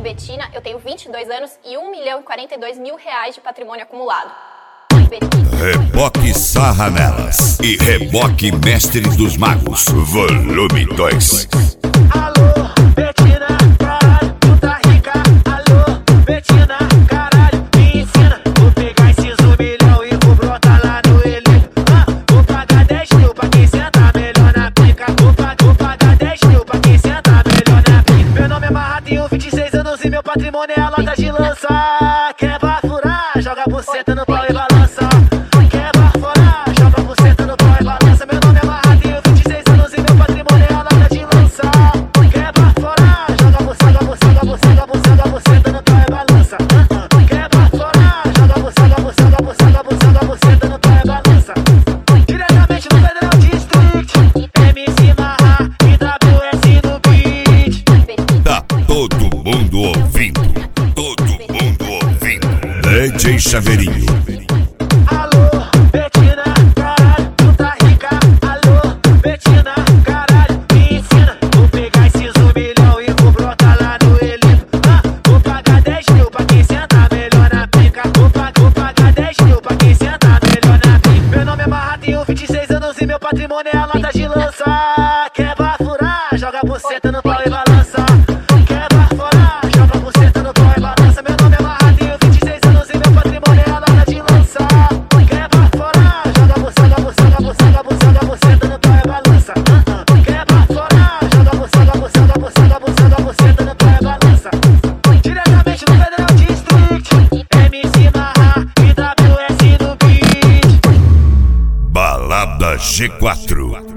Betina, eu tenho 22 anos e R$1.042.000 de patrimônio acumulado. Reboque Sarra Nelas e Reboque Mestre dos Magos, volume 2. Alô, Betina, caralho, tu tá rica. Alô, Betina, caralho, me ensina. Vou pegar esses 1 milhão e vou brotar lá no Elipo. Vou pagar 10 mil pra quem sentar melhor na pica. Vou pagar 10 mil pra quem sentar melhor na pica. Meu nome é Marra, tenho 26 anos e meu patrimônio é a lata de lança. Quer bafurar, joga a buceta no pau e balança. Quer bafurar, joga a buceta no pau e balança. Meu nome é Marra, tenho 26 anos e meu patrimônio é a lata de lança. Quer bafurar, joga a buceta no pau e balança. Quer bafurar, joga a buceta no pau e balança. Diretamente no Federal District, MC Marra e WS no beat. Tá todo mundo ouvindo, todo mundo ouvindo. DJ Chaveirinho. Alô, Betina, caralho, tu tá rica. Alô, Betina, caralho, me ensina. Vou pegar esses 1 milhão e vou brotar lá no Elipo. Vou pagar 10 mil pra quem sentar melhor na pica. Vou pagar 10 mil pra quem sentar melhor na pica. Meu nome é Marra, tenho 26 anos e meu patrimônio é a lata de lança. Quer bafurar, joga a buceta no pau e balança. Quer bafurar, joga a buceta no pau e balança. Meu nome é Marra, tenho 26 anos e meu patrimônio é a lata de lança. Quer bafurar, joga a buceta no pau e balança. Quer bafurar, joga a buceta no pau e balança. Diretamente do Federal District, MC Marra e WS no beat. Balada G4.